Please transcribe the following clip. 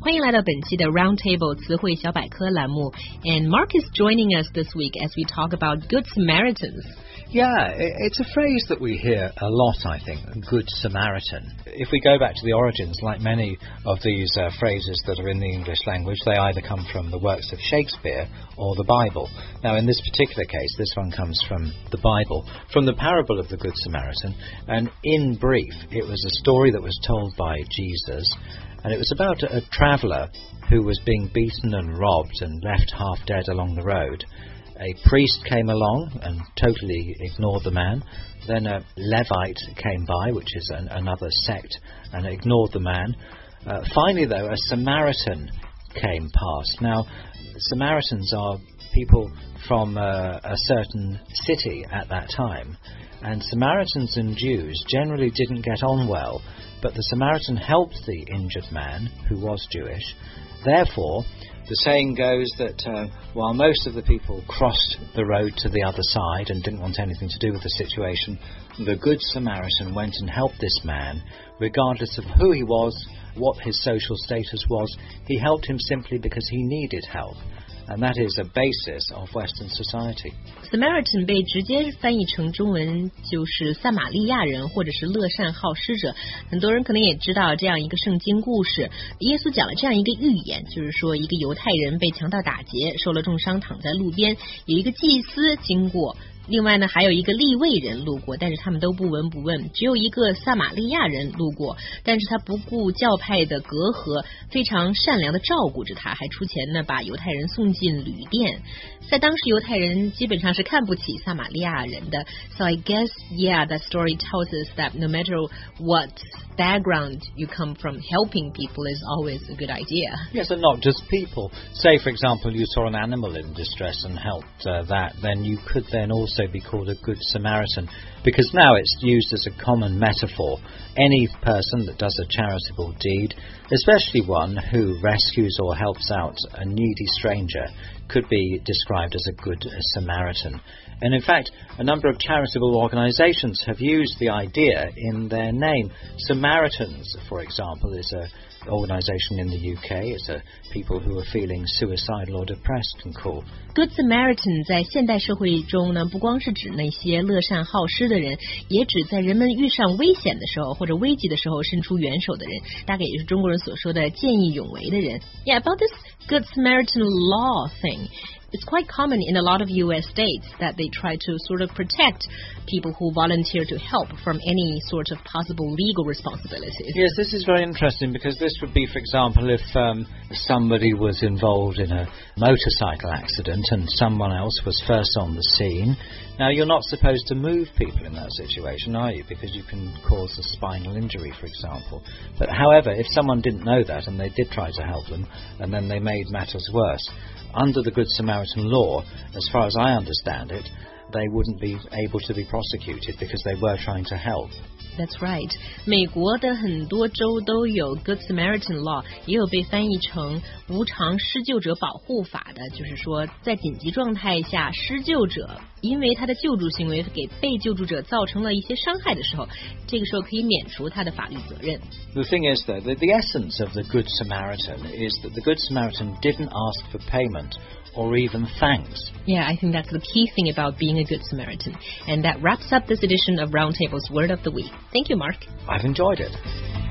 欢迎来到本期的 Roundtable 词汇小百科栏目 And Mark is joining us this week as we talk about Good Samaritans. Yeah, it's a phrase that we hear a lot, I think, Good Samaritan. If we go back to the origins, like many of these phrases that are in the English language, they either come from the works of Shakespeare or the Bible. Now, in this particular case, this one comes from the Bible, from the parable of the Good Samaritan, and in brief, it was a story that was told by Jesus, and it was about a traveller who was being beaten and robbed and left half dead along the road. A priest came along and totally ignored the man. Then a Levite came by, which is another sect, and ignored the man. Finally, though, a Samaritan came past. Now, Samaritans are people from a certain city at that time, and Samaritans and Jews generally didn't get on well, but the Samaritan helped the injured man, who was Jewish. Therefore, the saying goes that while most of the people crossed the road to the other side and didn't want anything to do with the situation, the Good Samaritan went and helped this man, regardless of who he was, what his social status was. He helped him simply because he needed help. And that is a basis of Western society. Samaritan 被直接翻译成中文就是撒玛利亚人或者是乐善好施者。很多人可能也知道这样一个圣经故事，耶稣讲了这样一个寓言，就是说一个犹太人被强盗打劫，受了重伤，躺在路边，有一个祭司经过。另外呢，还有一个利未人路过，但是他们都不闻不问，只有一个撒玛利亚人路过，但是他不顾教派的隔阂，非常善良的照顾着他，还出钱呢把犹太人送进旅店。在当时犹太人基本上是看不起撒玛利亚人的 So I guess, yeah, that story tells us that no matter what background you come from, helping people is always a good idea. Yes, and not just people. Say, for example, you saw an animal in distress and helped that, then you could then also be called a Good Samaritan, because now it's used as a common metaphor. Any person that does a charitable deed, especially one who rescues or helps out a needy stranger, could be described as a Good Samaritan. And in fact, a number of charitable organisations have used the idea in their name. Samaritans, for example, is an organisation in the UK. It's people who are feeling suicidal or depressed can call. Good Samaritan 在现代社会中呢，不光是指那些乐善好施的人，也指在人们遇上危险的时候或者危急的时候伸出援手的人，大概也是中国人所说的见义勇为的人。Yeah, about this Good Samaritan law thing. It's quite common in a lot of U.S. states that they try to sort of protect people who volunteer to help from any sort of possible legal responsibilities. Yes, this is very interesting because this would be, for example, if somebody was involved in a motorcycle accident and someone else was first on the scene. Now, you're not supposed to move people in that situation, are you? Because you can cause a spinal injury, for example. But however, if someone didn't know that and they did try to help them and then they made matters worse, under the Good Samaritan law, as far as I understand it, they wouldn't be able to be prosecuted because they were trying to help. That's right. 美国的很多州都有 Good Samaritan law， 也有被翻译成无偿施救者保护法的，就是说在紧急状态下，施救者因为他的救助行为给被救助者造成了一些伤害的时候，这个时候可以免除他的法律责任。 The thing is, though, the essence of the Good Samaritan is that the Good Samaritan didn't ask for payment or even thanks. Yeah, I think that's the key thing about being a Good Samaritan. And that wraps up this edition of Roundtable's Word of the Week. Thank you, Mark. I've enjoyed it.